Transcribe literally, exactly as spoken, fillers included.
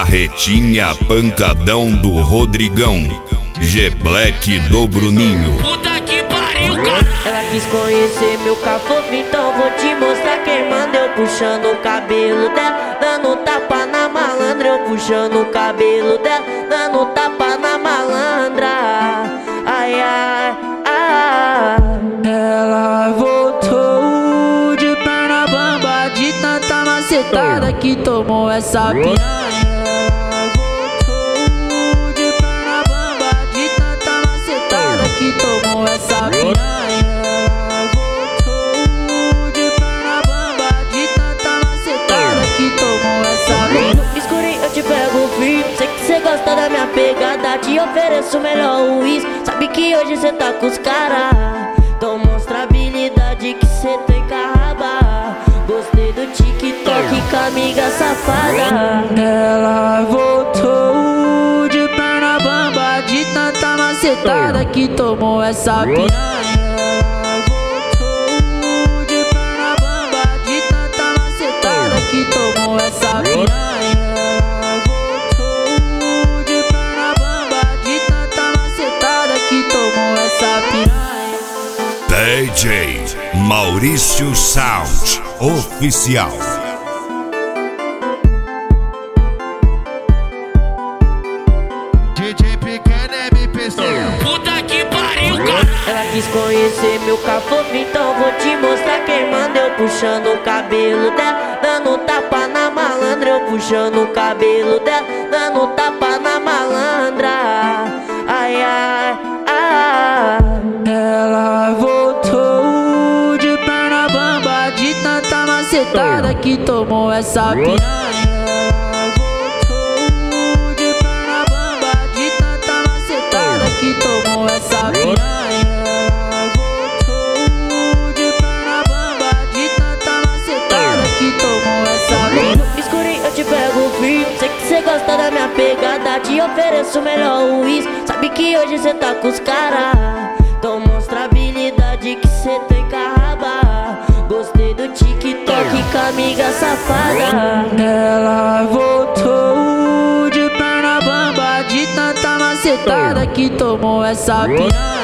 Marretinha pancadão do Rodrigão, G-Black do Bruninho. Puta que pariu, cara. Ela quis conhecer meu cafofo, então vou te mostrar quem manda. Eu puxando o cabelo dela, dando tapa na malandra. Eu puxando o cabelo dela, dando tapa na malandra. Ai, ai, ai. Ela voltou de perna bamba, de tanta macetada que tomou essa piranha. Ela voltou de perna bamba, de tanta macetada que tomou essa piranha. Ela voltou de perna bamba, de tanta macetada que tomou essa piranha. No escurinho eu te pego firme, sei que cê gosta da minha pegada, te ofereço o melhor uísque. Sabe que hoje cê tá com os cara, então mostra a habilidade que cê tem com a raba. Gostei do TikTok com a amiga safada. Ela voltou de perna bamba, de tanta macetada que tomou essa piranha. Ela voltou de perna bamba, de tanta macetada que tomou essa piranha. Ela voltou de perna bamba, de tanta macetada que tomou essa piranha. D J Maurício Sound Oficial. D J Pequeno M P C. Puta que pariu, cara. Ela quis conhecer meu cafofo, então vou te mostrar quem manda. Eu puxando o cabelo dela, dando tapa na malandra. Eu puxando o cabelo dela, dando tapa na malandra. Ai, ai, ai. Ela voltou de perna bamba, de tanta macetada que tomou essa piranha. Ela voltou de perna bamba, de tanta macetada que tomou essa piranha. Ela voltou de perna bamba, de tanta macetada que tomou essa piranha. No escurinho eu te pego firme, sei que cê gosta da minha pegada, te ofereço o melhor uísque. Sabe que hoje cê tá com os cara, então mostra a habilidade que cê tem com a raba. Gostei do TikTok com a amiga safada. Ela voltou de perna bamba, de tanta macetada que tomou essa piranha.